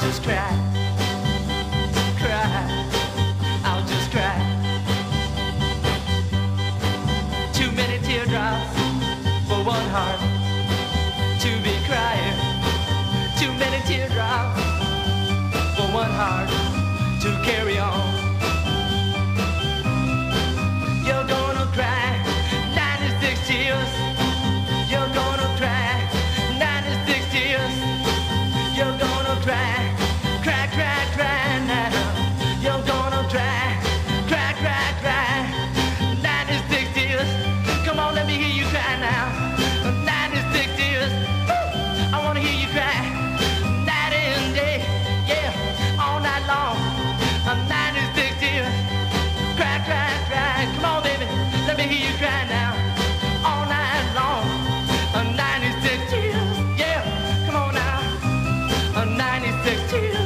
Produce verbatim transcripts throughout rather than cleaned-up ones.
just cry, cry, I'll just cry. Too many teardrops for one heart to be crying. Too many teardrops for one heart to carry on. You're gonna cry ninety-six tears. You're gonna cry ninety-six tears. You're gonna cry, cry, cry, cry now. You're gonna cry, cry, cry, cry. ninety-six tears. Come on, let me hear you cry now. ninety-six tears. Woo! I wanna hear you cry. Night and day, yeah, all night long. ninety-six tears. Cry, cry, cry. Come on, baby, let me hear you cry now. All night long. ninety-six tears. Yeah, come on now. ninety-six tears.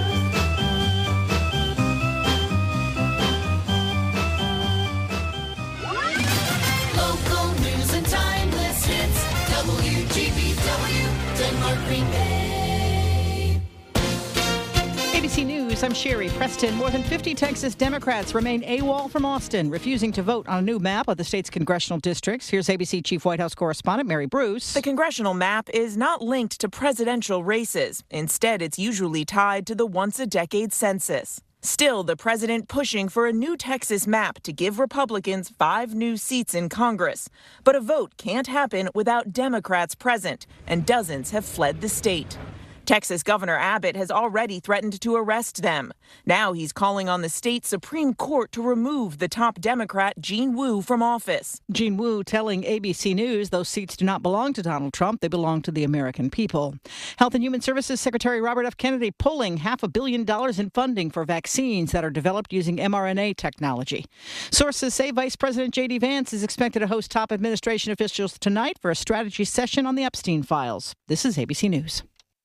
Local news and timeless hits. W G B W, Denmark Green Bay. A B C News, I'm Sherry Preston. More than fifty Texas Democrats remain AWOL from Austin, refusing to vote on a new map of the state's congressional districts. Here's A B C Chief White House correspondent Mary Bruce. The congressional map is not linked to presidential races. Instead, it's usually tied to the once-a-decade census. Still, the president pushing for a new Texas map to give Republicans five new seats in Congress. But a vote can't happen without Democrats present, and dozens have fled the state. Texas Governor Abbott has already threatened to arrest them. Now he's calling on the state Supreme Court to remove the top Democrat, Jean Wu, from office. Jean Wu telling A B C News those seats do not belong to Donald Trump. They belong to the American people. Health and Human Services Secretary Robert F. Kennedy pulling half a billion dollars in funding for vaccines that are developed using mRNA technology. Sources say Vice President J D. Vance is expected to host top administration officials tonight for a strategy session on the Epstein files. This is A B C News.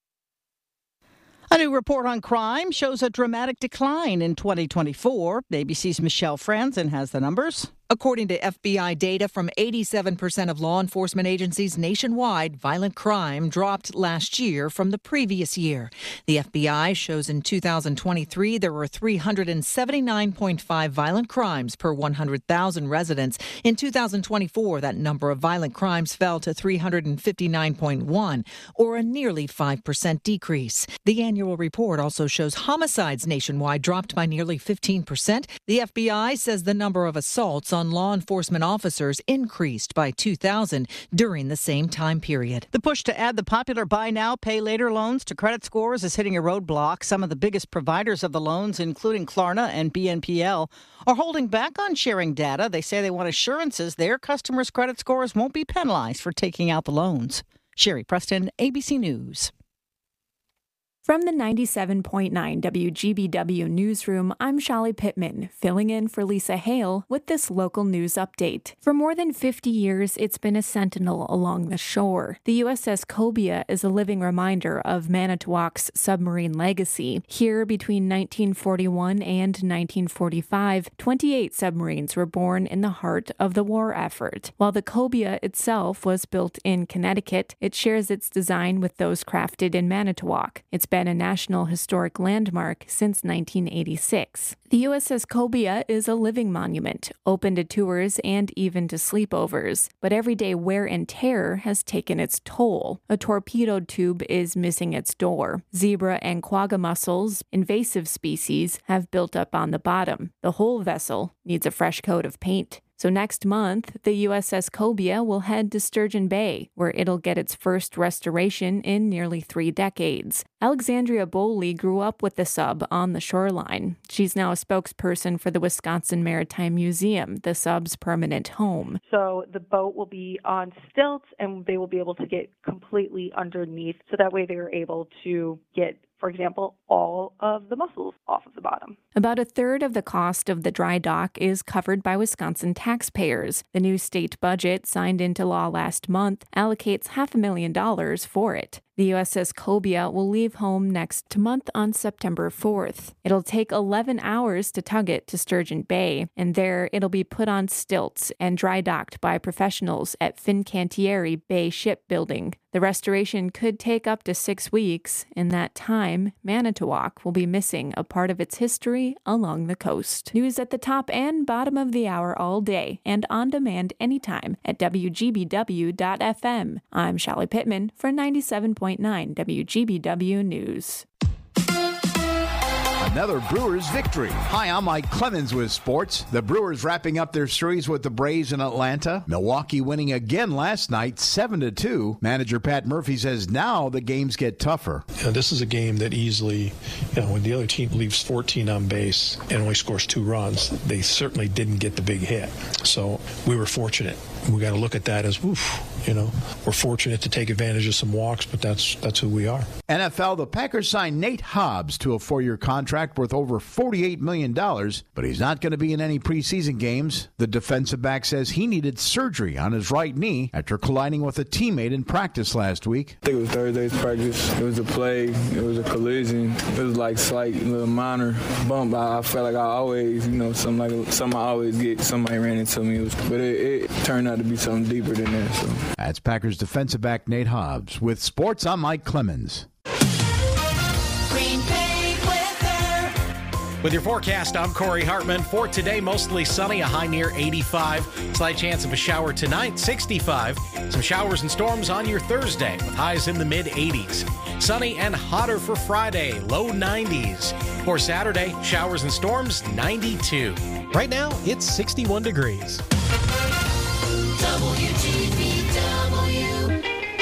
A new report on crime shows a dramatic decline in twenty twenty-four. A B C's Michelle Franzen has the numbers. According to F B I data from eighty-seven percent of law enforcement agencies nationwide, violent crime dropped last year from the previous year. The F B I shows in two thousand twenty-three there were three hundred seventy-nine point five violent crimes per one hundred thousand residents. In two thousand twenty-four, that number of violent crimes fell to three hundred fifty-nine point one, or a nearly five percent decrease. The annual report also shows homicides nationwide dropped by nearly fifteen percent. The F B I says the number of assaults on law enforcement officers increased by two thousand during the same time period. The push to add the popular buy now, pay later loans to credit scores is hitting a roadblock. Some of the biggest providers of the loans, including Klarna and B N P L, are holding back on sharing data. They say they want assurances their customers' credit scores won't be penalized for taking out the loans. Sherry Preston, A B C News. From the ninety-seven point nine W G B W newsroom, I'm Sholly Pittman, filling in for Lisa Hale with this local news update. For more than fifty years, it's been a sentinel along the shore. The U S S Cobia is a living reminder of Manitowoc's submarine legacy. Here, between nineteen forty-one and nineteen forty-five, twenty-eight submarines were born in the heart of the war effort. While the Cobia itself was built in Connecticut, it shares its design with those crafted in Manitowoc. It's been a National Historic Landmark since nineteen eighty-six. The U S S Cobia is a living monument, open to tours and even to sleepovers. But everyday wear and tear has taken its toll. A torpedoed tube is missing its door. Zebra and quagga mussels, invasive species, have built up on the bottom. The whole vessel needs a fresh coat of paint. So next month, the U S S Cobia will head to Sturgeon Bay, where it'll get its first restoration in nearly three decades. Alexandria Bowley grew up with the sub on the shoreline. She's now a spokesperson for the Wisconsin Maritime Museum, the sub's permanent home. So the boat will be on stilts, and they will be able to get completely underneath, so that way they are able to get, for example, all of the mussels off of the bottom. About a third of the cost of the dry dock is covered by Wisconsin taxpayers. The new state budget, signed into law last month, allocates half a million dollars for it. The U S S Cobia will leave home next month on September fourth. It'll take eleven hours to tug it to Sturgeon Bay, and there it'll be put on stilts and dry docked by professionals at Fincantieri Bay Shipbuilding. The restoration could take up to six weeks. In that time, Manitowoc will be missing a part of its history along the coast. News at the top and bottom of the hour all day and on demand anytime at W G B W dot F M. I'm Shelly Pittman for ninety-seven point nine W G B W News. Another Brewers victory. Hi, I'm Mike Clemens with sports. The Brewers wrapping up their series with the Braves in Atlanta. Milwaukee winning again last night, seven to two. Manager Pat Murphy says now the games get tougher. You know, this is a game that easily, you know, when the other team leaves fourteen on base and only scores two runs, they certainly didn't get the big hit. So we were fortunate. We got to look at that as, woof, you know, we're fortunate to take advantage of some walks, but that's that's who we are. N F L, the Packers signed Nate Hobbs to a four-year contract worth over forty-eight million dollars, but he's not going to be in any preseason games. The defensive back says he needed surgery on his right knee after colliding with a teammate in practice last week. I think it was Thursday's practice. It was a play. It was a collision. It was like slight little minor bump. I, I felt like I always, you know, something like something I always get. Somebody ran into me. It was, but it, it turned out to be something deeper than that. So. That's Packers defensive back Nate Hobbs. With sports, I'm Mike Clemens. Green Bay weather. With your forecast, I'm Corey Hartman. For today, mostly sunny, a high near eighty-five. Slight chance of a shower tonight, sixty-five. Some showers and storms on your Thursday, with highs in the mid-eighties. Sunny and hotter for Friday, low nineties. For Saturday, showers and storms, ninety-two. Right now, it's sixty-one degrees. W G B W.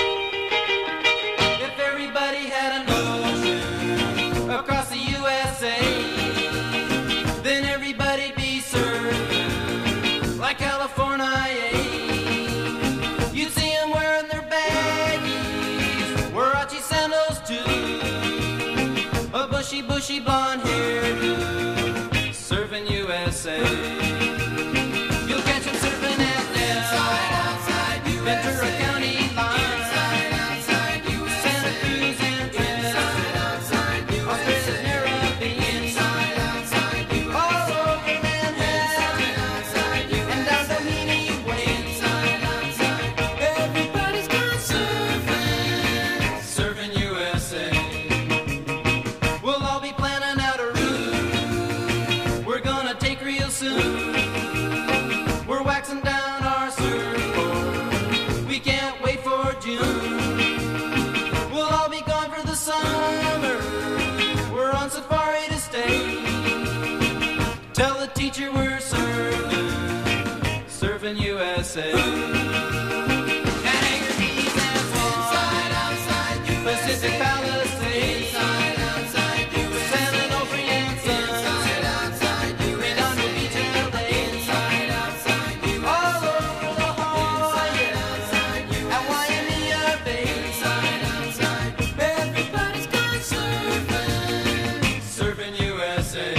If everybody had an ocean across the U S A, then everybody'd be served like California. You'd see them wearing their baggies, Warachi sandals too, a bushy, bushy blonde hairdo, serving U S A. You'll catch them surfing at Ventura County line, inside, outside, U S A. Santa Cruz and Trent, outside, Australia's Caribbean, inside, outside, U S A. All over Manhattan, outside, U S A. And down Doheny Way, inside, outside, everybody's gone surfing, surfing U S A. We'll all be planning out a route we're gonna take real soon. We're waxing down our surfboard. We can't wait for June. We'll all be gone for the summer. We're on safari to stay. Tell the teacher we're surfing, surfing U S A. And Anchor Keys and Swan, Pacific Palisades, inside, outside, U S A. San Onofre and Sun, Redondo Beach, L A, inside, outside, U S A. All over La Jolla, at Waimea Bay, inside, outside, everybody's gone surfing, surfing U S A.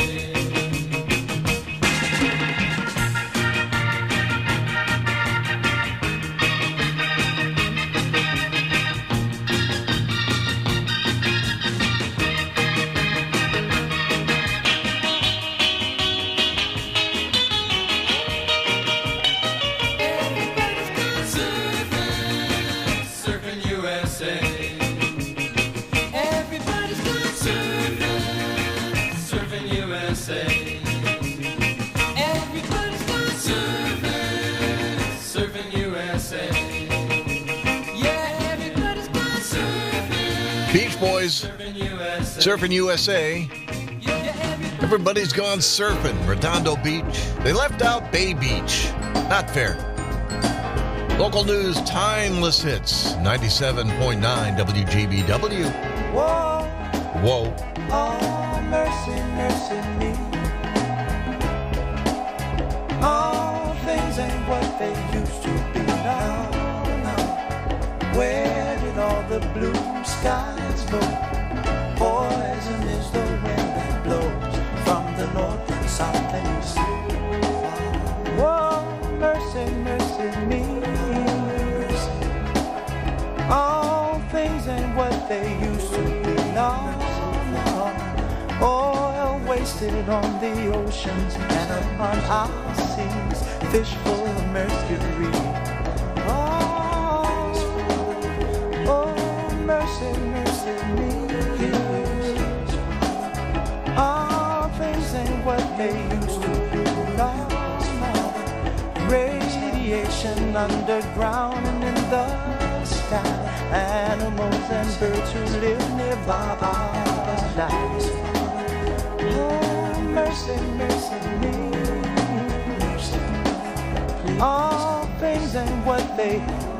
Everybody's gone surfing, surfing U S A. Everybody's gone surfing, surfing U S A. Everybody's gone surfing, surfing U S A. Yeah, everybody's gone surfing, Beach Boys, surfing U S A. Surfing U S A. Everybody's gone surfing. Redondo Beach. They left out Bay Beach. Not fair. Local news, timeless hits. ninety-seven point nine W G B W. Whoa, Whoa. oh, mercy, mercy me. All things ain't what they used to be now. now. Where did all the blue skies go? Poison is the wind that blows from the north and south and east. Whoa, mercy, mercy me. All things ain't what they used to be now. Oil wasted on the oceans and upon our seas, fish full of mercury. Oh, oh. mercy, mercy me. All things ain't what they used to be. No, no. Radiation underground and in the sky. Animals and birds who live nearby are alive. Oh, mercy, mercy me. All things ain't what they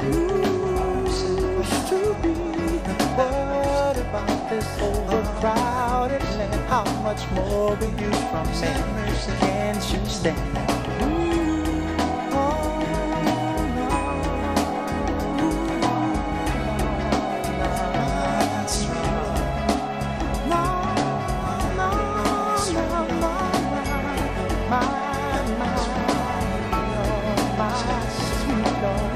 used to be. What about this overcrowded land? How much more will you from me? Can't you stand? Oh, no. That's right. No, no, no, no, my, my, my sweet Lord.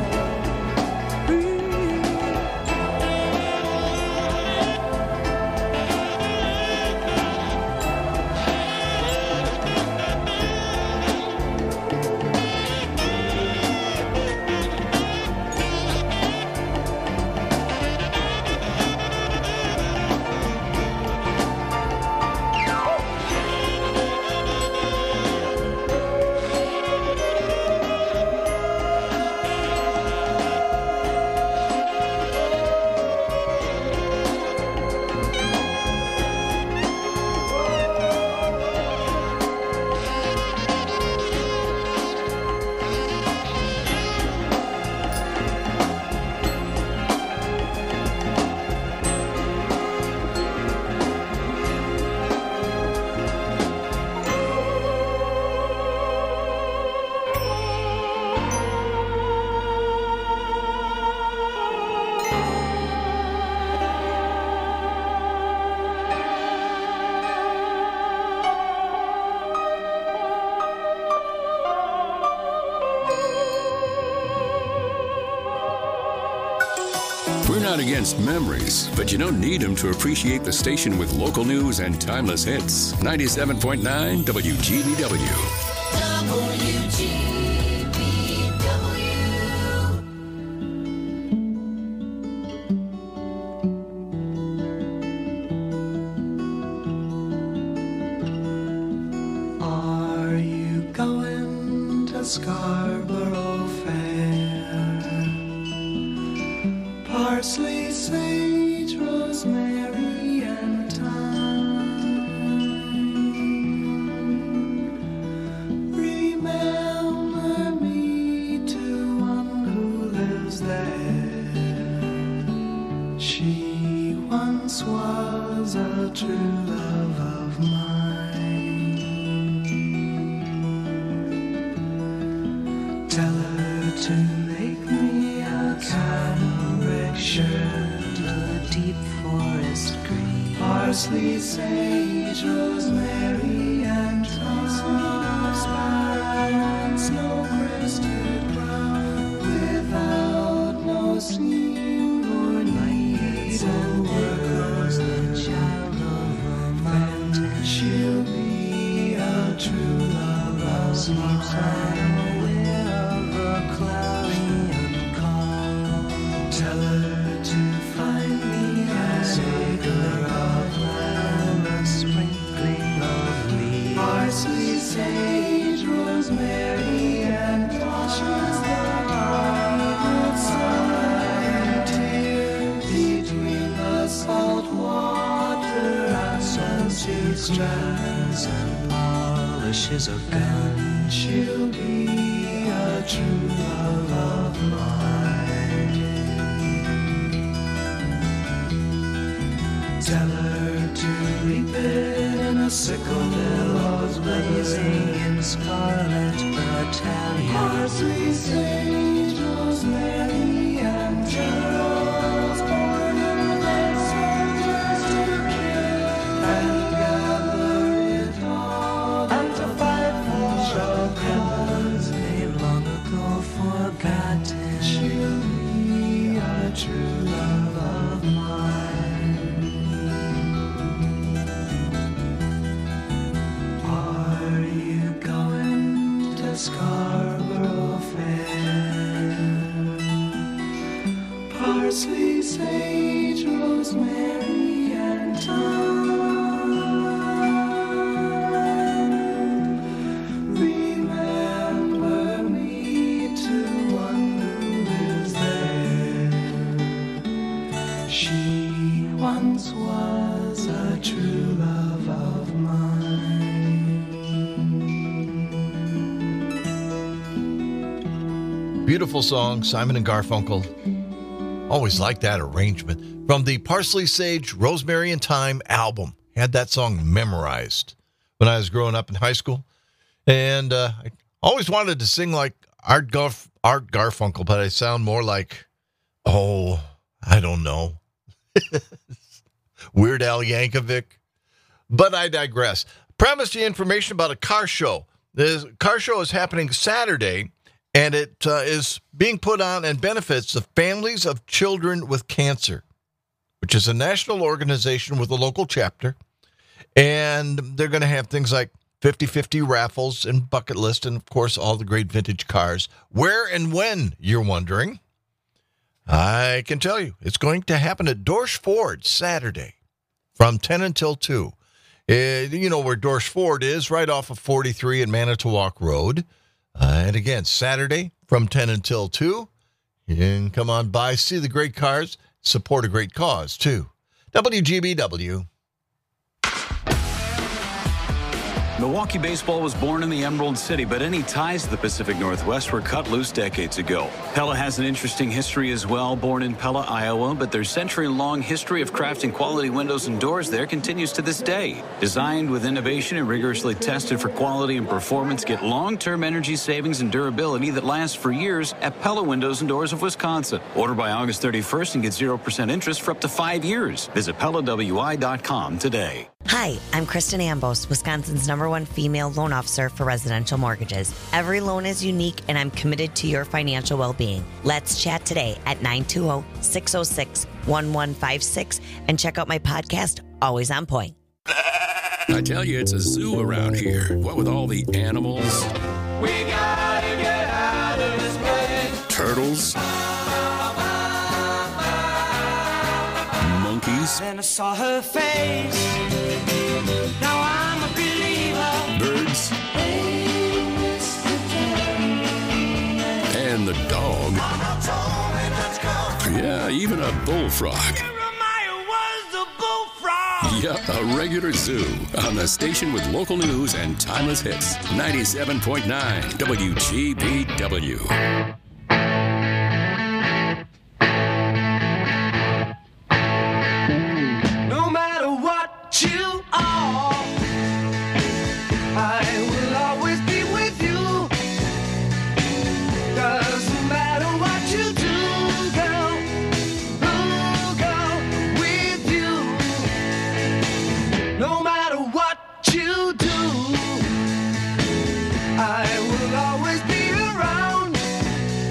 We're not against memories, but you don't need them to appreciate the station with local news and timeless hits. ninety-seven point nine W G B W. W G B W. Are you going to Scarborough Fair? Parsley, sage, rosemary, and thyme. Remember me to one who lives there. She once was a true love of mine. Tell her to make me a cambric shirt, a deep forest green, parsley, sage, rosemary, and thyme, and snow-crested brown, without no seam or need, and words the child of a mountain. She'll be a true love of mine. Aware of a cloudy and calm. Tell her to find me an acre of land, a sprinkling of leaves, parsley, sage, rosemary, and thyme. Between the salt water and sunset strands and polishes of gun, she'll be a true love of mine. Tell her to reap it in a sickle, billows blazing in scarlet battalion. Parsley, sage, rosemary, and Charles born in the soldiers to kill and gather it all and to fight for a cause they've long ago forgotten. She'll be a true love of mine. Are you going to Scarborough Fair? once was a true love of mine. Beautiful song, Simon and Garfunkel. Always liked that arrangement. From the Parsley, Sage, Rosemary, and Thyme album. Had that song memorized when I was growing up in high school. And uh, I always wanted to sing like Art, Garf- Art Garfunkel, but I sound more like, oh, I don't know. Weird Al Yankovic. But I digress. Promised you information about a car show. The car show is happening Saturday, and it uh, is being put on and benefits the families of children with cancer, which is a national organization with a local chapter. And they're going to have things like fifty-fifty raffles and bucket list, and, of course, all the great vintage cars. Where and when, you're wondering? I can tell you. It's going to happen at Dorsch Ford Saturday from ten until two. Uh, you know where Dorsch Ford is, right off of forty-three and Manitowoc Road. Uh, and again, Saturday from ten until two. You can come on by, see the great cars, support a great cause, too. W G B W. Milwaukee baseball was born in the Emerald City, but any ties to the Pacific Northwest were cut loose decades ago. Pella has an interesting history as well. Born in Pella, Iowa, but their century-long history of crafting quality windows and doors there continues to this day. Designed with innovation and rigorously tested for quality and performance, get long-term energy savings and durability that lasts for years at Pella Windows and Doors of Wisconsin. Order by August thirty-first and get zero percent interest for up to five years. Visit Pella W I dot com today. Hi, I'm Kristen Ambos, Wisconsin's number one female loan officer for residential mortgages. Every loan is unique, and I'm committed to your financial well-being. Let's chat today at nine two zero, six zero six, one one five six and check out my podcast, Always On Point. I tell you, it's a zoo around here. What with all the animals? We gotta get out of this place. Turtles. Monkeys. Then I saw her face. Now I'm a believer. Birds. And the dog. Yeah, even a bullfrog. Yep, a regular zoo on the station with local news and timeless hits. ninety-seven point nine W G B W. No matter what you are, I will always be with you. Doesn't matter what you do, girl, ooh, girl, with you. No matter what you do, I will always be around.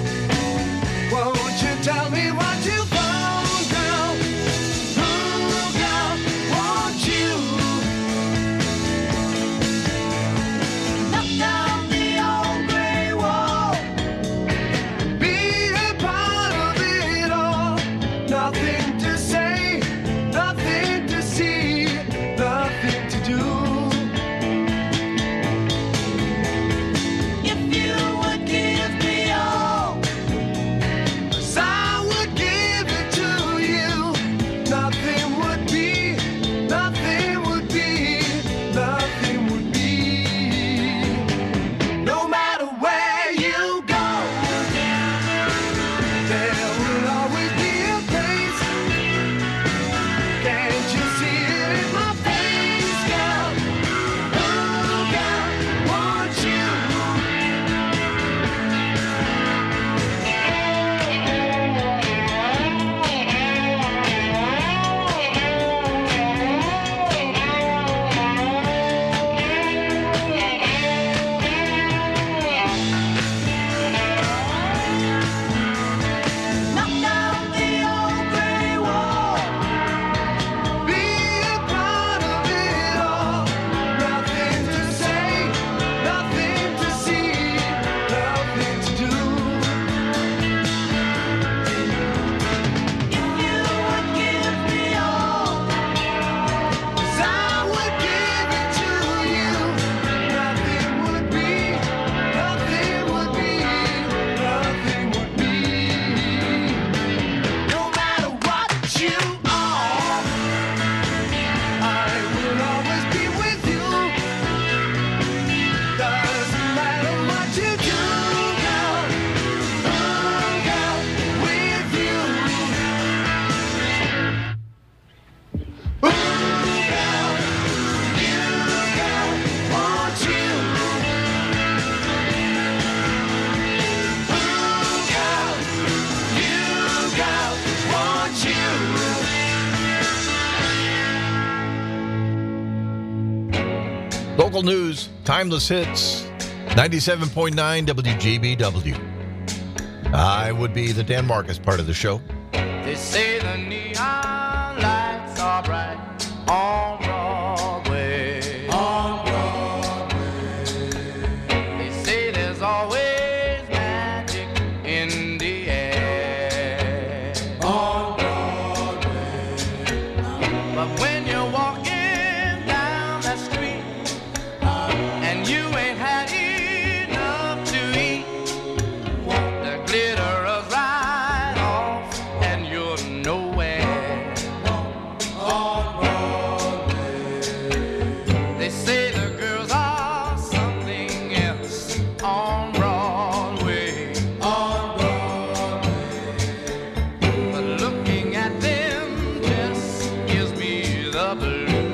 Local news, timeless hits, ninety-seven point nine W G B W. I would be the Dan Marcus part of the show. They say the neon lights are bright on Broadway. On Broadway. They say there's always magic in the air. On Broadway. But when you're walking down the street and you ain't had enough to eat, the glitter is right off and you're nowhere. On Broadway. They say the girls are something else on Broadway. On Broadway. But looking at them just gives me the blues.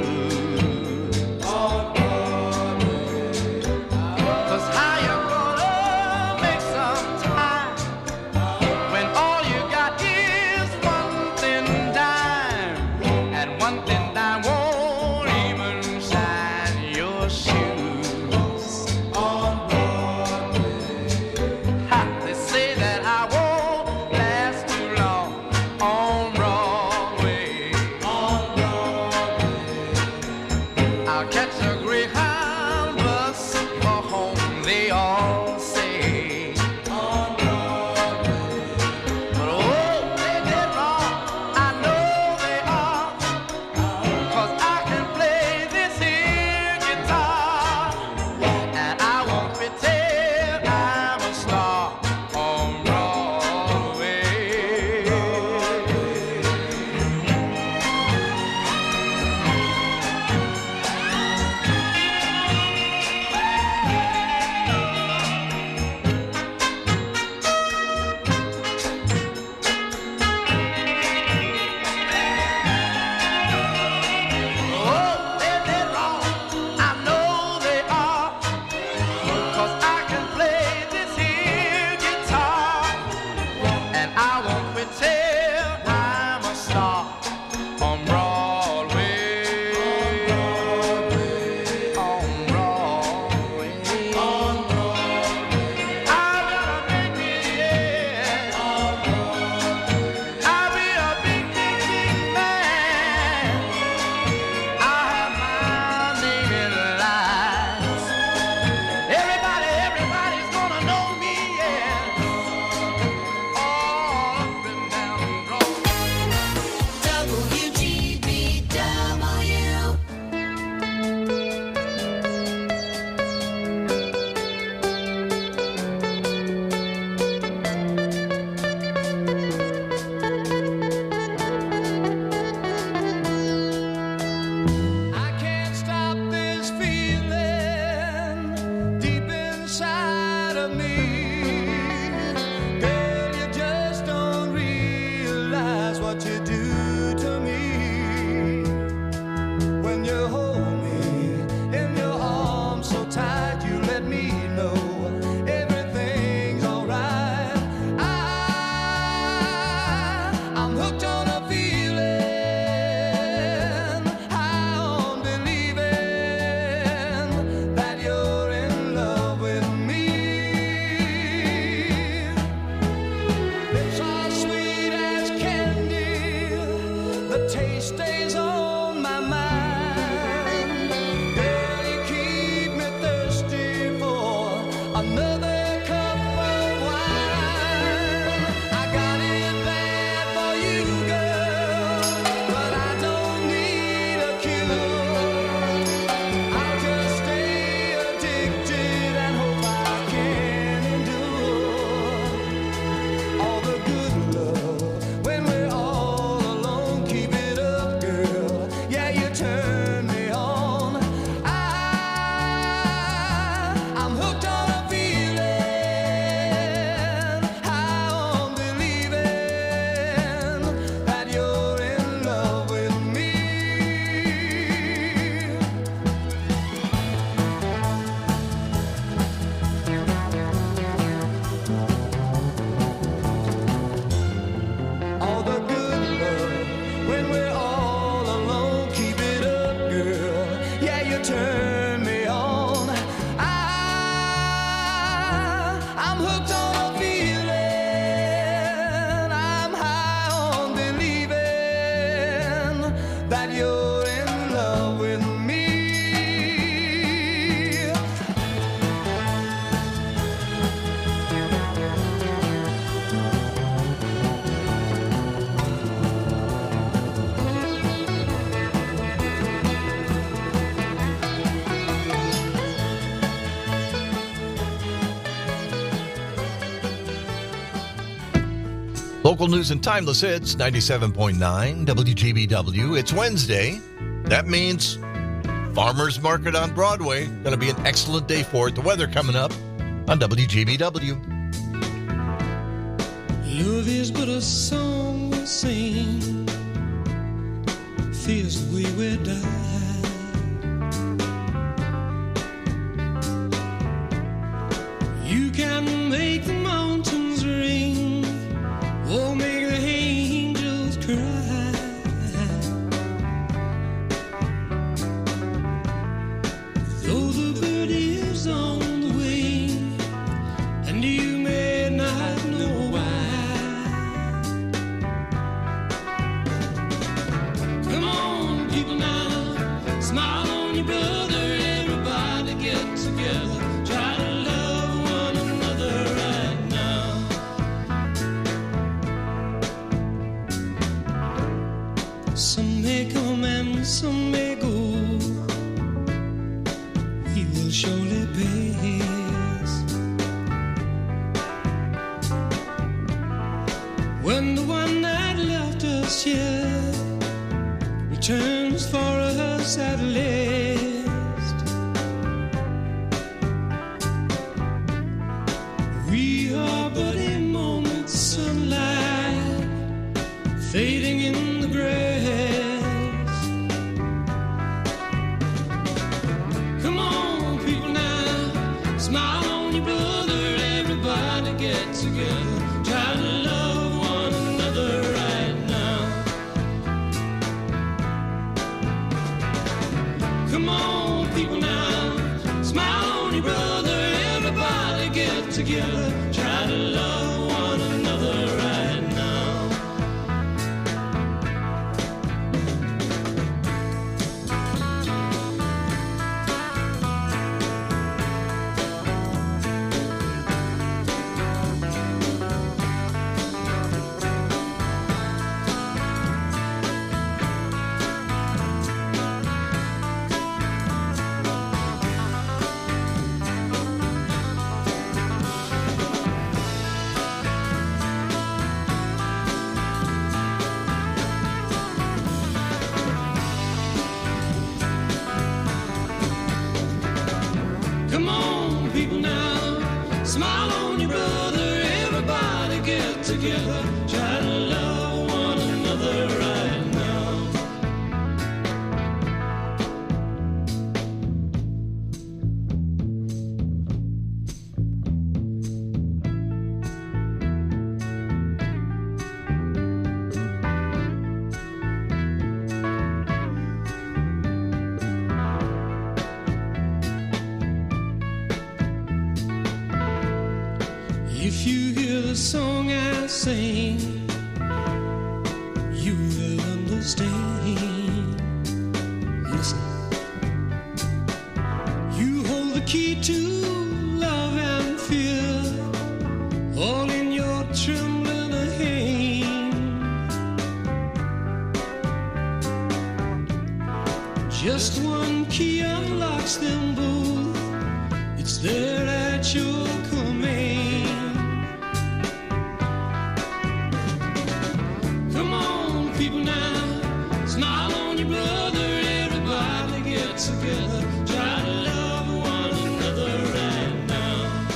Local news and timeless hits, ninety-seven point nine W G B W. It's Wednesday. That means Farmers Market on Broadway. Going to be an excellent day for it. The weather coming up on W G B W. Love is but a song we sing, feels the way we die. You can make the mountains ring, or make the angels cry. Though the bird is on the wing, and you may not know why. Come on, people now, smile on your brother, everybody get together, try to love one another right now. Some may come and some may go, we will surely pass. When the one that left us here returns for us at last, we are but a moment's sunlight fading in the grass. Come on, people now, smile on your brother, everybody get together, try to love one another right now. Come on, people now, smile on your brother, everybody get together, try to love one another right now. Come on, people now, smile on your brother, everybody get together, try to love one another right now. If you hear the song I sing, you will understand. Listen, you hold the key to love and fear, all in your trembling hand. Just one key unlocks them both, it's there at your command. Come on, people now, smile on your brother, everybody get together, try to love one another right now.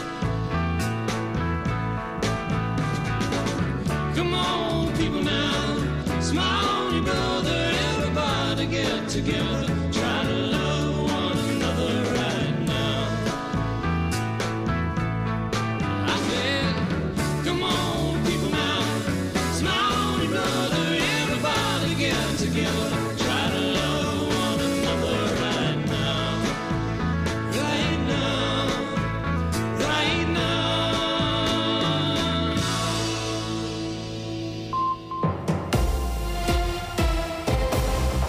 Come on, people now, smile on your brother, everybody get together, try to love one another right now. I said, come on, people now, smile on your brother, everybody get together, try to love one another right now. Right now, right now. From the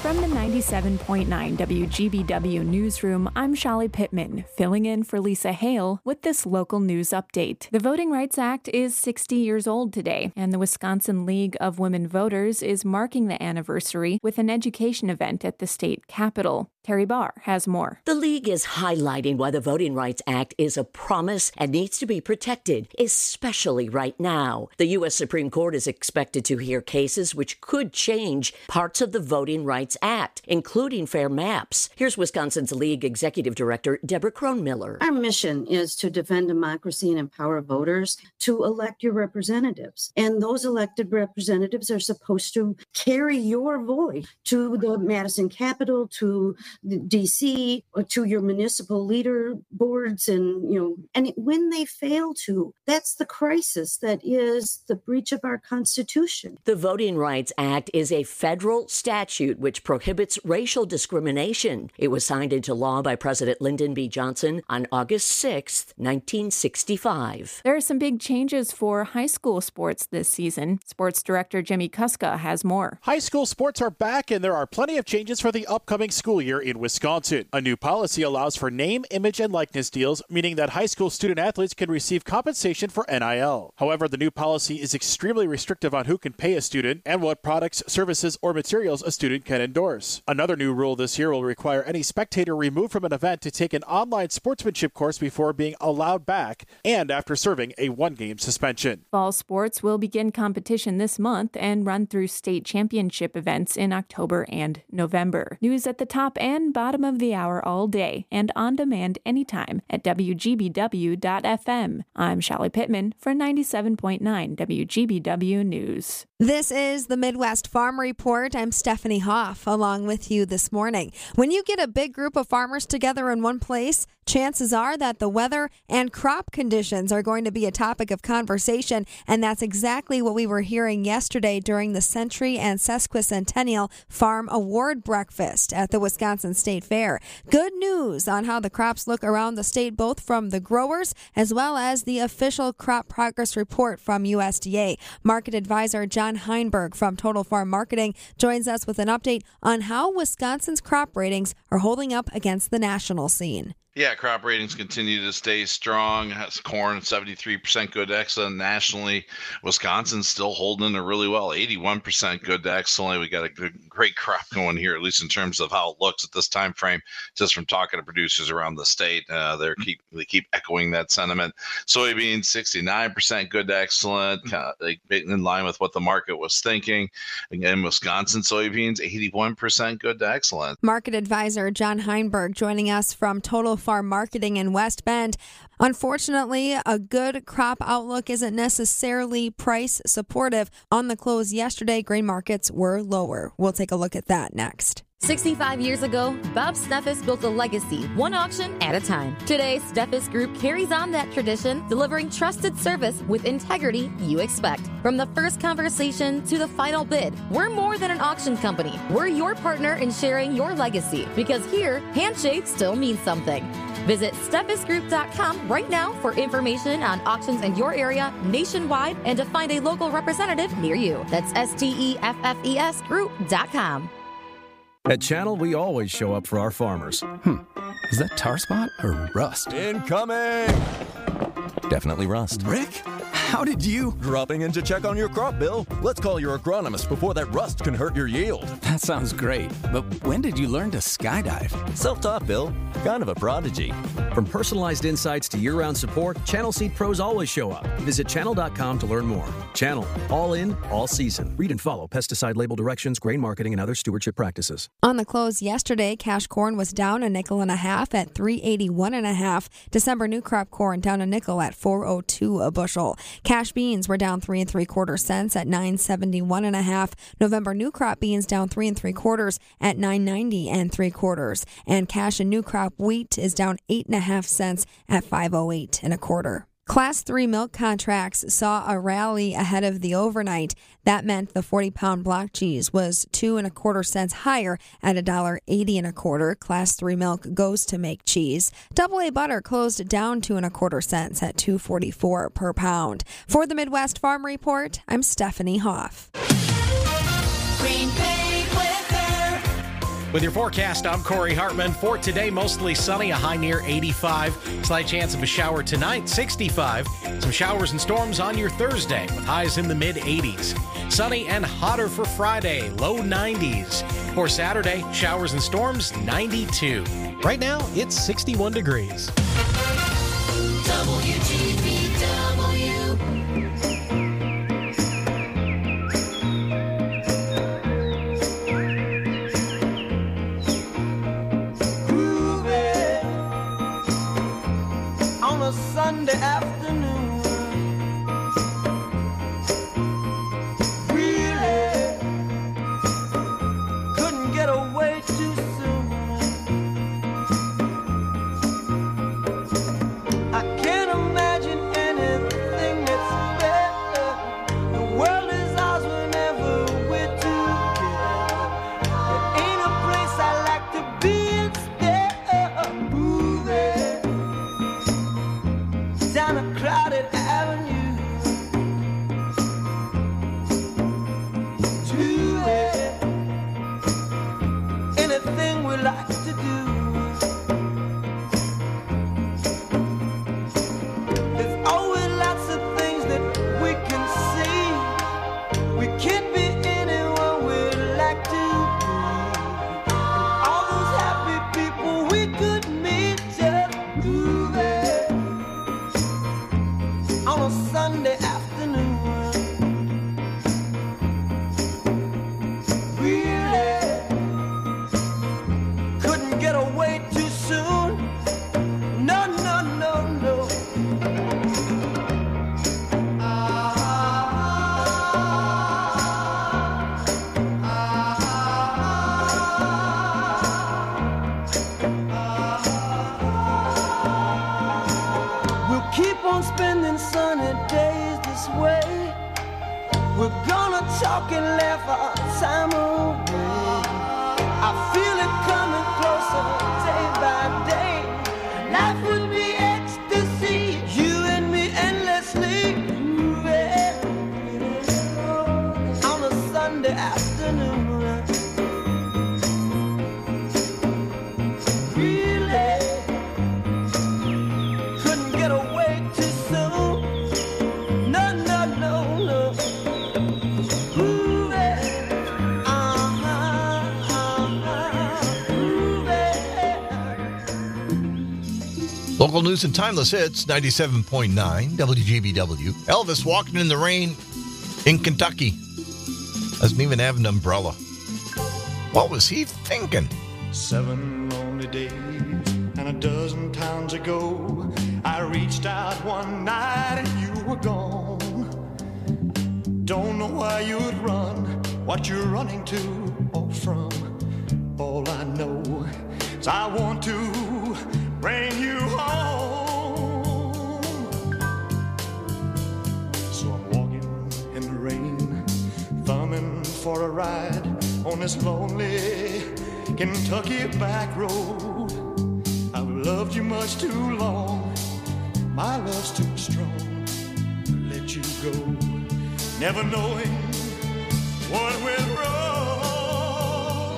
ninety-seven point nine W G B W Newsroom, I'm Shali Pittman, filling in for Lisa Hale with this local news update. The Voting Rights Act is sixty years old today, and the Wisconsin League of Women Voters is marking the anniversary with an education event at the state capitol. Terry Barr has more. The League is highlighting why the Voting Rights Act is a promise and needs to be protected, especially right now. The U S Supreme Court is expected to hear cases which could change parts of the Voting Rights Act, including fair maps. Here's Wisconsin's League Executive Director, Deborah Kronmiller. Our mission is to defend democracy and empower voters to elect your representatives. And those elected representatives are supposed to carry your voice to the Madison Capitol, to D C, or to your municipal leader boards. And, you know, and when they fail to, that's the crisis that is the breach of our Constitution. The Voting Rights Act is a federal statute which prohibits racial discrimination. It was signed into law by President Lyndon B. Johnson on August sixth, nineteen sixty-five. There are some big changes for high school sports this season. Sports Director Jimmy Kuska has more. High school sports are back, and there are plenty of changes for the upcoming school year in Wisconsin. A new policy allows for name, image, and likeness deals, meaning that high school student athletes can receive compensation for N I L. However, the new policy is extremely restrictive on who can pay a student and what products, services, or materials a student can endorse. Another new rule this year will require any spectator removed from an event to take an online sportsmanship course before being allowed back and after serving a one-game suspension. Fall sports will begin competition this month and run through state championship events in October and November. News at the top and bottom of the hour all day and on demand anytime at W G B W dot F M. I'm Shali Pittman for ninety-seven point nine W G B W News. This is the Midwest Farm Report. I'm Stephanie Hoff along with you this morning. When you get a big group of farmers together in one place, chances are that the weather and crop conditions are going to be a topic of conversation, and that's exactly what we were hearing yesterday during the Century and Sesquicentennial Farm Award Breakfast at the Wisconsin State Fair. Good news on how the crops look around the state, both from the growers as well as the official crop progress report from U S D A. Market advisor John Heinberg from Total Farm Marketing joins us with an update on how Wisconsin's crop ratings are holding up against the national scene. Yeah, crop ratings continue to stay strong. Has corn seventy-three percent good to excellent nationally. Wisconsin's still holding it really well, eighty-one percent good to excellent. We got a good, great crop going here, at least in terms of how it looks at this time frame. Just from talking to producers around the state, uh, they keep they keep echoing that sentiment. Soybeans sixty-nine percent good to excellent, kind of like in line with what the market was thinking. Again, Wisconsin soybeans eighty-one percent good to excellent. Market advisor John Heinberg joining us from Total Farm Marketing in West Bend. Unfortunately, a good crop outlook isn't necessarily price supportive. On the close yesterday, grain markets were lower. We'll take a look at that next. sixty-five years ago, Bob Steffes built a legacy, one auction at a time. Today, Steffes Group carries on that tradition, delivering trusted service with integrity you expect. From the first conversation to the final bid, we're more than an auction company. We're your partner in sharing your legacy, because here, handshakes still mean something. Visit Steffes Group dot com right now for information on auctions in your area, nationwide, and to find a local representative near you. That's S T E F F E S Group dot com. At Channel, we always show up for our farmers. Hmm. Is that tar spot or rust? Incoming! Definitely rust. Rick, how did you? Dropping in to check on your crop, Bill. Let's call your agronomist before that rust can hurt your yield. That sounds great. But when did you learn to skydive? Self-taught, Bill. Kind of a prodigy. From personalized insights to year-round support, Channel Seed Pros always show up. Visit channel dot com to learn more. Channel. All in, all season. Read and follow pesticide label directions, grain marketing, and other stewardship practices. On the close yesterday, cash corn was down a nickel and a half at three eighty-one and a half. December new crop corn down a nickel at four oh two a bushel. Cash beans were down three and three quarter cents at nine seventy-one and a half. November new crop beans down three and three quarters at nine ninety and three quarters. And cash and new crop wheat is down eight and a half cents at five oh eight and a quarter. Class three milk contracts saw a rally ahead of the overnight. That meant the forty-pound block cheese was two and a quarter cents higher at a dollar eighty and a quarter. Class three milk goes to make cheese. Double A butter closed down two and a quarter cents at two forty-four per pound. For the Midwest Farm Report, I'm Stephanie Hoff. Green Bay weather. With your forecast, I'm Corey Hartman. For today, mostly sunny, a high near eighty-five. Slight chance of a shower tonight, sixty-five. Some showers and storms on your Thursday, with highs in the mid-eighties. Sunny and hotter for Friday, low nineties. For Saturday, showers and storms, ninety-two. Right now, it's sixty-one degrees. W G B W. On a Sunday afternoon, really couldn't get away too soon. I can't imagine anything that's better. The world is ours whenever we're together. There ain't a place I like to be instead of moving down a crowded avenue to it. Anything we like to do. There's always lots of things that we can see. We can't be anyone we'd like to be. And all those happy people we could meet just moving on a Sunday afternoon. Really couldn't get away too soon. No, no, no, no. We'll keep on spending sunny days this way. We're gonna talk and laugh our time away. I feel it coming closer day by day. Life would be ecstasy, you and me endlessly moving on a Sunday afternoon. Really couldn't get away too soon. No, no, no, no. Moving, uh-huh, uh-huh, moving. Local news and timeless hits, ninety-seven point nine W G B W. Elvis walking in the rain in Kentucky. Doesn't even have an umbrella. What was he thinking? Seven lonely days and a dozen times ago, I reached out one night and you were gone. Don't know why you'd run, what you're running to or from. All I know is I want to bring you home. So I'm walking in the rain, thumbing for a ride on this lonely Kentucky back road. I've loved you much too long, my love's too strong to let you go, never knowing what went wrong.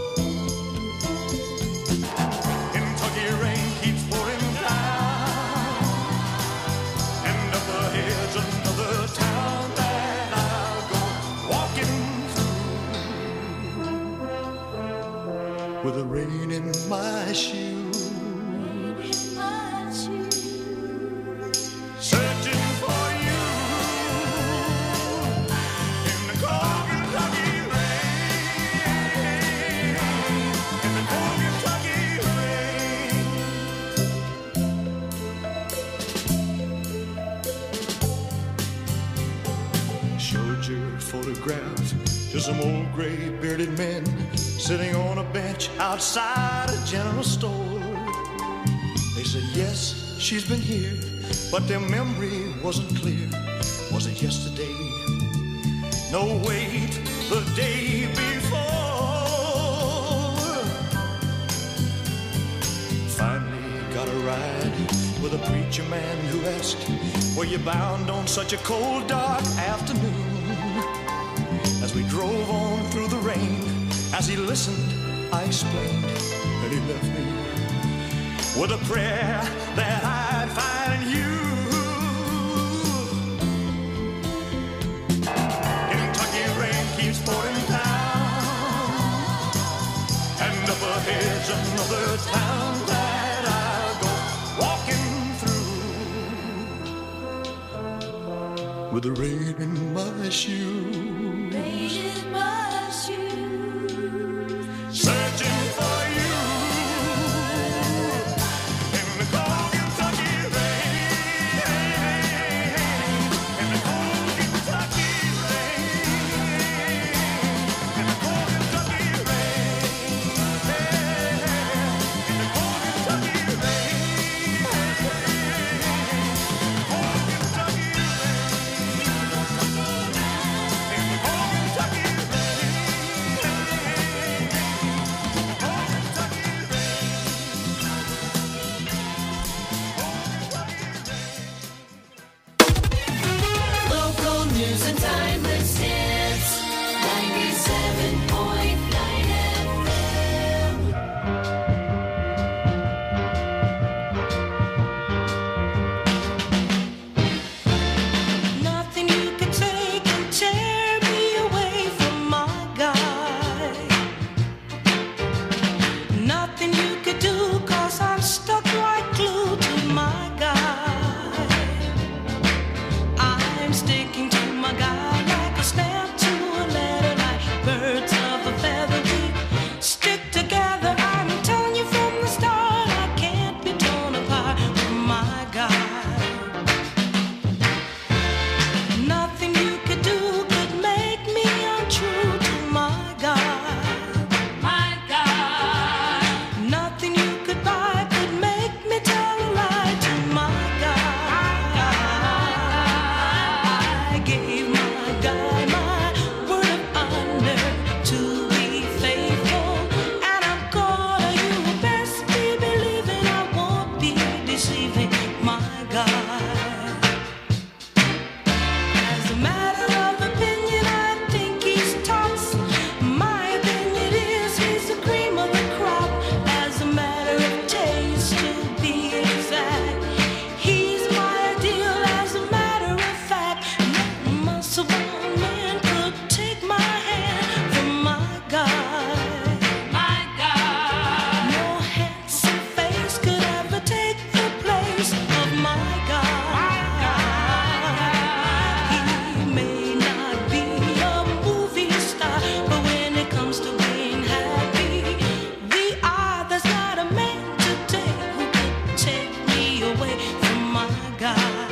Kentucky rain keeps pouring down, and up ahead's another town that I'll go walking through with the rain in my shoes. Searching for you in the cold Kentucky rain, in the cold Kentucky rain. Showed your photographs to some old gray bearded men sitting on a bench outside a general store. They said, yes, she's been here, but their memory wasn't clear. Was it yesterday? No, wait, the day before. Finally got a ride with a preacher man who asked, were you bound on such a cold, dark afternoon? As we drove on through the rain, as he listened I explained that he left me with a prayer that I'd find you. Kentucky rain keeps pouring down, and up ahead's another town that I'll go walking through with the rain in my shoes. Rain in my shoes. Searching for you in the cold Kentucky rain, in the cold Kentucky rain, in the cold Kentucky rain, in the cold Kentucky rain, cold Kentucky Local news and timeless hits. ninety-seven point nine F M. Nothing you could take and tear me away from my guy. Nothing you could do, cause I'm stuck like glue to my guy. I'm sticking to my guy like a stamp to a letter, like birds of a feather. We stick together, I'm telling you from the start, I can't be torn apart from my guy. Nothing you could do could make me untrue to my God. My God. Nothing you could buy could make me tell a lie to my God. I gave my guy my word of honor to be faithful, and I'm gonna, you best be believing I won't be deceiving my God. As a matter of opinion, I think he's tops. My opinion is he's the cream of the crop. As a matter of taste, to be exact, he's my ideal. As a matter of fact, no muscle bound man could take my hand from my guy. My God. No handsome face could ever take the place of my God. He may not be a movie star, but when it comes to being happy, we are. There's not a man today who could take me away from my God.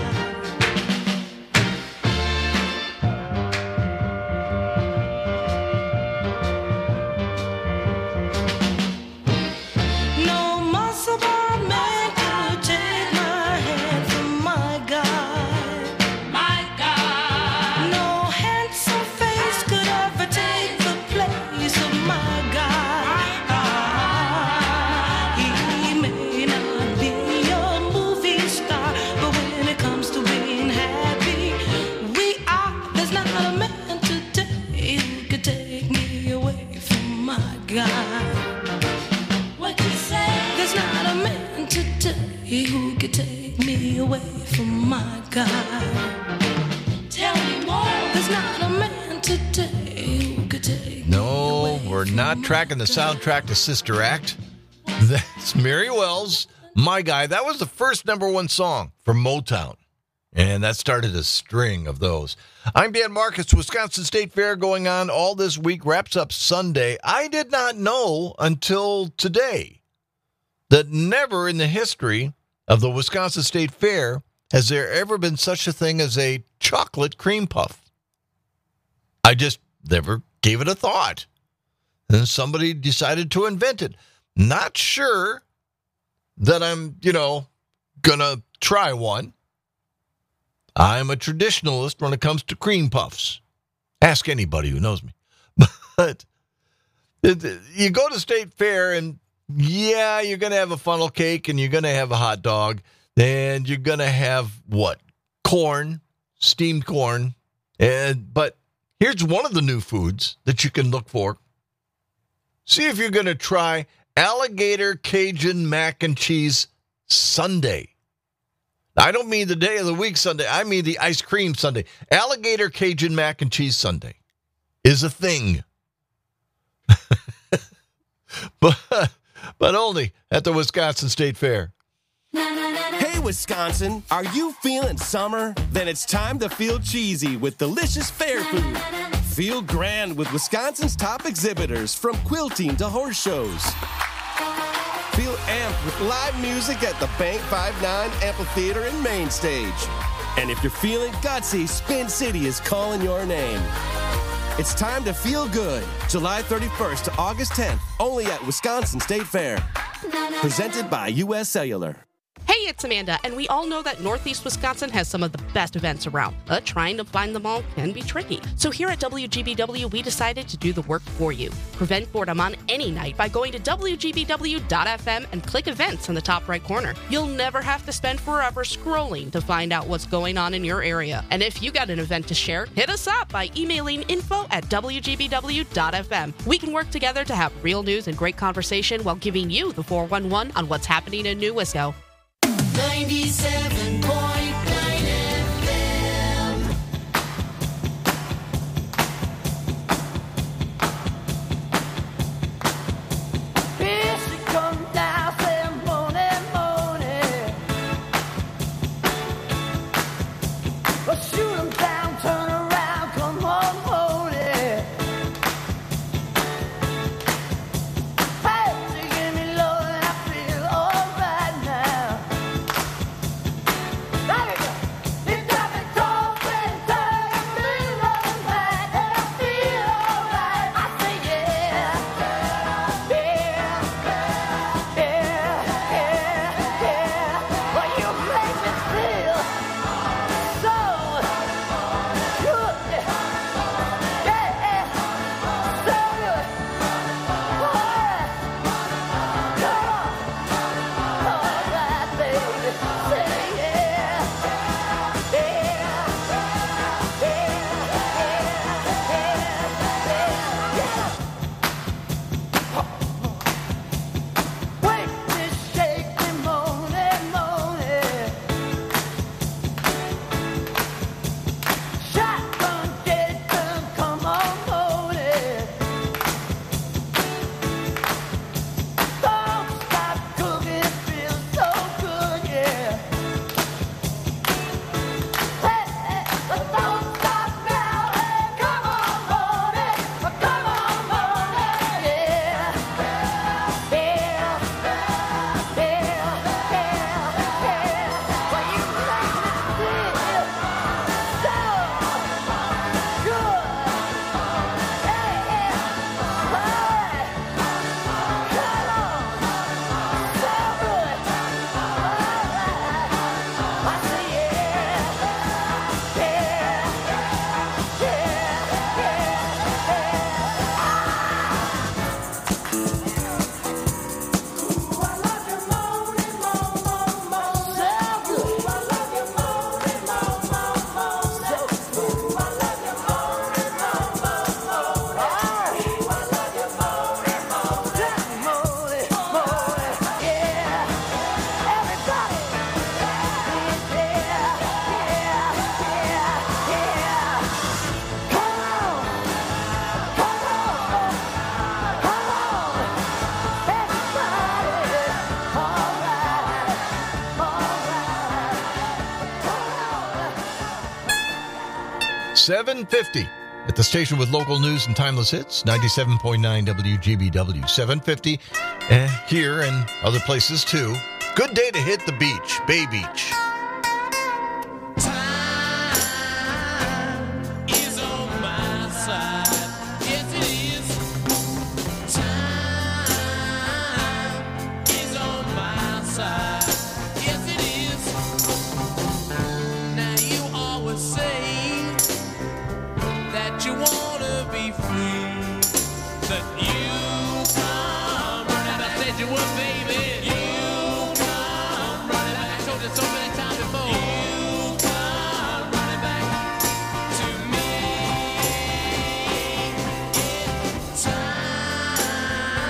No muscle bound man could take my hand from my God. My God. No handsome face could ever take the place of my God. He may not be a movie star, but when it comes to being happy, we are. There's not a man today who could take me away from my God. What you say? There's not a man today who could take me away from my God. Tell me more. There's not a man today who could take me No, we're not tracking the soundtrack to Sister Act. That's Mary Wells, My Guy. That was the first number one song from Motown. And that started a string of those. I'm Dan Marcus. Wisconsin State Fair going on all this week, wraps up Sunday. I did not know until today that never in the history of the Wisconsin State Fair has there ever been such a thing as a chocolate cream puff. I just never gave it a thought. And somebody decided to invent it. Not sure that I'm, you know, gonna try one. I'm a traditionalist when it comes to cream puffs. Ask anybody who knows me. But you go to State Fair and, yeah, you're going to have a funnel cake and you're going to have a hot dog. And you're going to have, what, corn, steamed corn. And But here's one of the new foods that you can look for. See if you're going to try alligator Cajun mac and cheese sundae. I don't mean the day of the week sundae. I mean the ice cream sundae. Alligator Cajun mac and cheese sundae is a thing. but, but only at the Wisconsin State Fair. Hey, Wisconsin, are you feeling summer? Then it's time to feel cheesy with delicious fair food. Feel grand with Wisconsin's top exhibitors, from quilting to horse shows. Feel amped with live music at the Bank five nine Amphitheater and Main Stage. And if you're feeling gutsy, Spin City is calling your name. It's time to feel good. July thirty-first to August tenth, only at Wisconsin State Fair. Presented by U S Cellular. Hey, it's Amanda, and we all know that Northeast Wisconsin has some of the best events around, but trying to find them all can be tricky. So here at W G B W, we decided to do the work for you. Prevent boredom on any night by going to W G B W dot F M and click events in the top right corner. You'll never have to spend forever scrolling to find out what's going on in your area. And if you got an event to share, hit us up by emailing info at W G B W dot F M. We can work together to have real news and great conversation while giving you the four one one on what's happening in New Wisco. ninety-seven point nine F M. Here she comes down, saying morning, morning. Well, shoot 'em down, turn around, come on, morning. Hey, she give me love and I feel alright now. There you go. You got me talking, turning me running back, and I feel alright. I say yeah, yeah, yeah, yeah, yeah. Well, you make me feel so good. Yeah, so good. Alright, come on. Alright, baby. Say yeah, yeah, yeah, yeah, yeah. Wake me, shake me, moaning, moaning. Shotgun, get it done, come on, moaning. Don't stop cooking, it feels so good, yeah. Hey, hey, don't stop now, hey, come on, moaning, come on, moaning, yeah. Yeah, yeah, yeah, yeah. Well, you make me feel so good. Hey, hey, alright, come on, so good. Alright, I say yeah, yeah, seven fifty at the station with local news and timeless hits, ninety-seven point nine W G B W. seven fifty uh, here and other places too. Good day to hit the beach, Bay Beach. Is on my side. Yes, it is. Time is on my side. Yes, it is. Now you always say that you wanna be free. That you come running back. I said you would, baby. You come running back. I told you so many times before. You come running back to me. It's time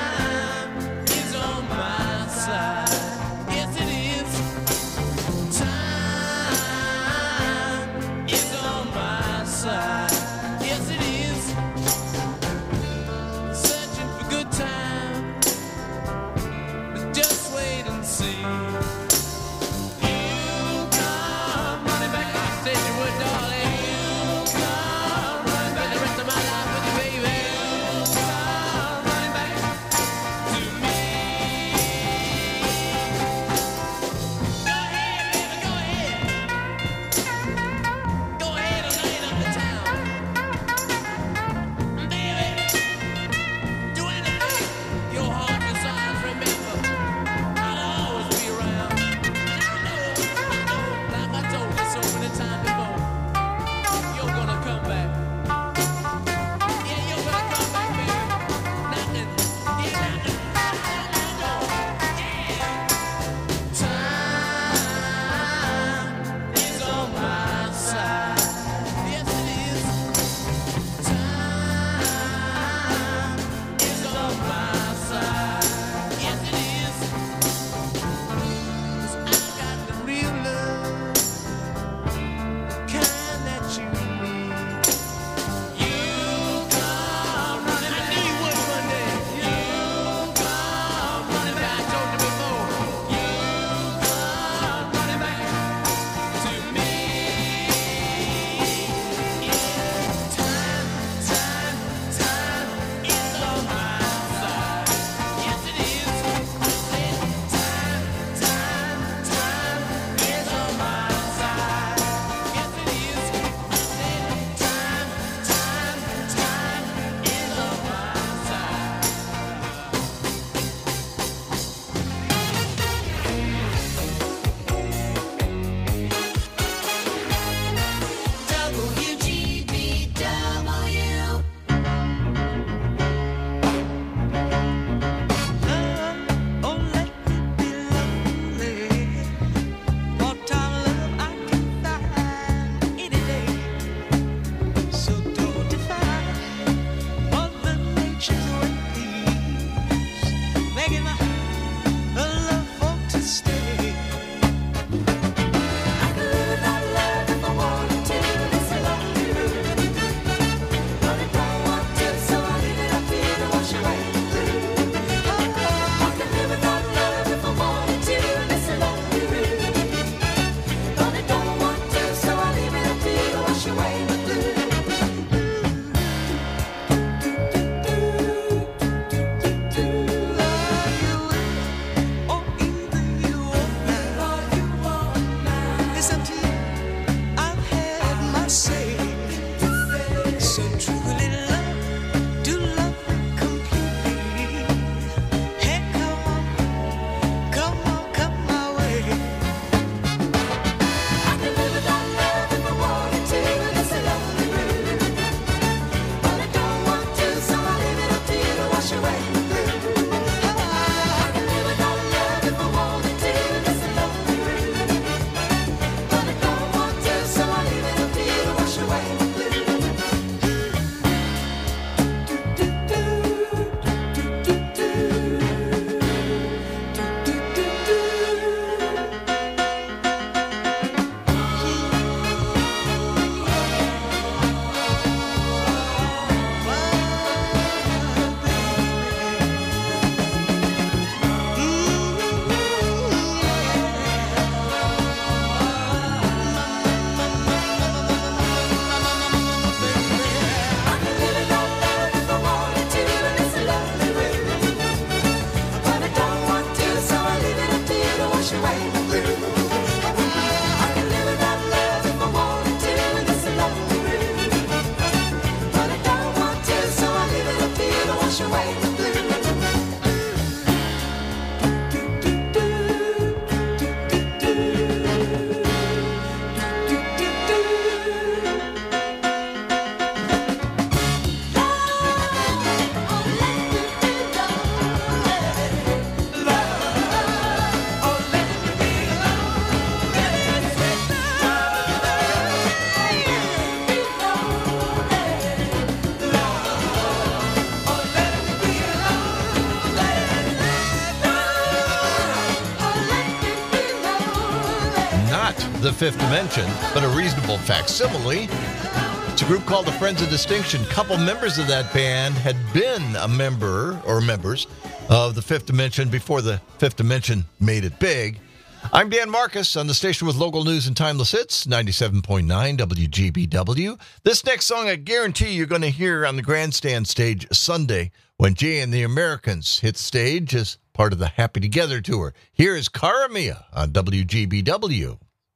The Fifth Dimension, but a reasonable facsimile. It's a group called the Friends of Distinction. A couple members of that band had been a member or members of the Fifth Dimension before the Fifth Dimension made it big. I'm Dan Marcus on the station with local news and timeless hits, ninety-seven point nine W G B W. This next song I guarantee you're going to hear on the grandstand stage Sunday when Jay and the Americans hit stage as part of the Happy Together tour. Here is Cara Mia on W G B W.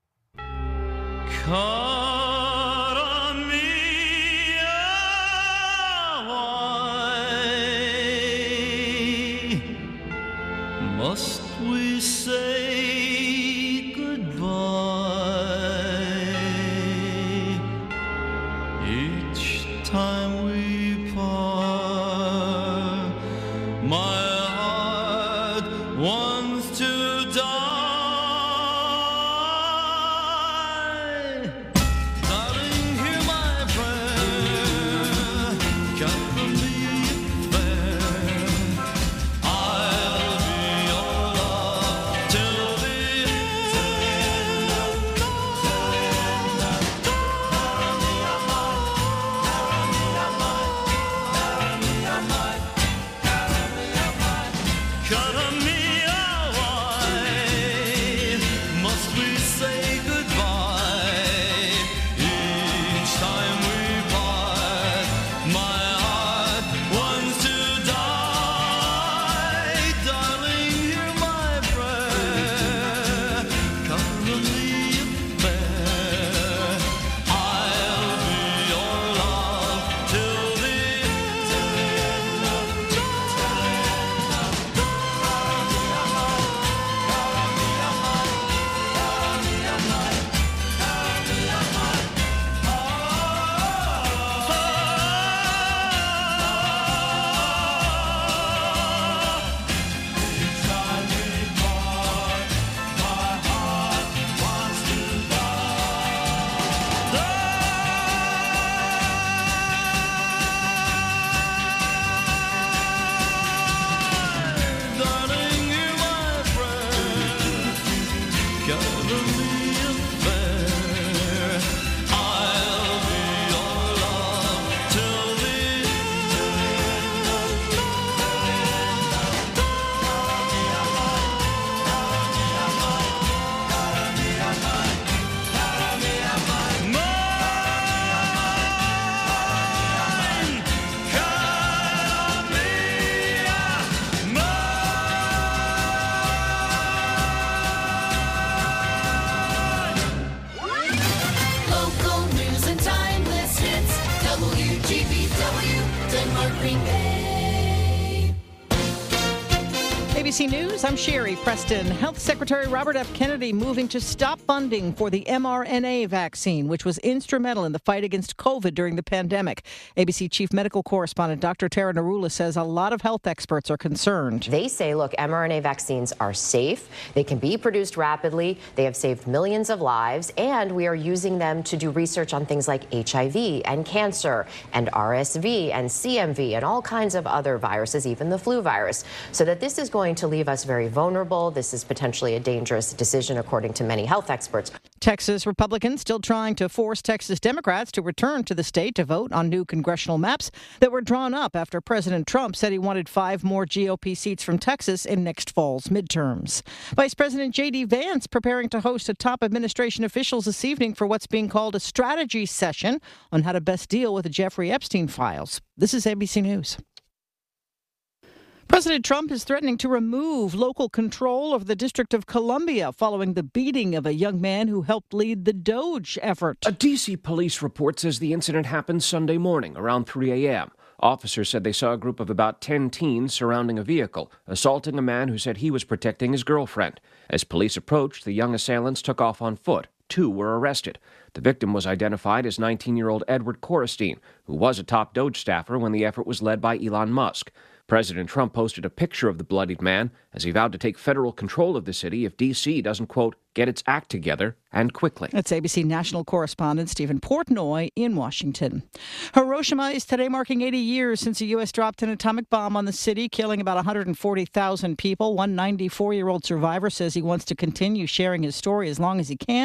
Cara mia, why must we say goodbye each time we part? My heart wants to die. Darling, hear my prayer. Cover me fair. I'll be your love till the Cara mia, why must we say goodbye each time we part? My heart wants to die. Darling, hear my prayer. Cover me fair. I'll be your love till the Darling, hear my prayer. Cover me fair. I'll be your love till the Local news and timeless hits. W G B W, Denmark Green Bay. A B C News, I'm Sherry Preston. Health Secretary Robert F. Kennedy moving to stop funding for the mRNA vaccine, which was instrumental in the fight against COVID during the pandemic. A B C Chief Medical Correspondent Doctor Tara Narula says a lot of health experts are concerned. They say, look, mRNA vaccines are safe. They can be produced rapidly. They have saved millions of lives, and we are using them to do research on things like H I V and cancer and R S V and C M V and all kinds of other viruses, even the flu virus, so that this is going to leave us very vulnerable. This is potentially a dangerous decision, according to many health experts. Texas Republicans still trying to force Texas Democrats to return to the state to vote on new congressional maps that were drawn up after President Trump said he wanted five more G O P seats from Texas in next fall's midterms. Vice President J D Vance preparing to host a top administration officials this evening for what's being called a strategy session on how to best deal with the Jeffrey Epstein files. This is A B C News. President Trump is threatening to remove local control of the District of Columbia following the beating of a young man who helped lead the Doge effort. A D C police report says the incident happened Sunday morning around three a.m. Officers said they saw a group of about ten teens surrounding a vehicle, assaulting a man who said he was protecting his girlfriend. As police approached, the young assailants took off on foot. Two were arrested. The victim was identified as nineteen-year-old Edward Korestein, who was a top Doge staffer when the effort was led by Elon Musk. President Trump posted a picture of the bloodied man as he vowed to take federal control of the city if D C doesn't, quote, get its act together and quickly. That's A B C national correspondent Stephen Portnoy in Washington. Hiroshima is today marking eighty years since the U S dropped an atomic bomb on the city, killing about one hundred forty thousand people. One ninety-four-year-old survivor says he wants to continue sharing his story as long as he can.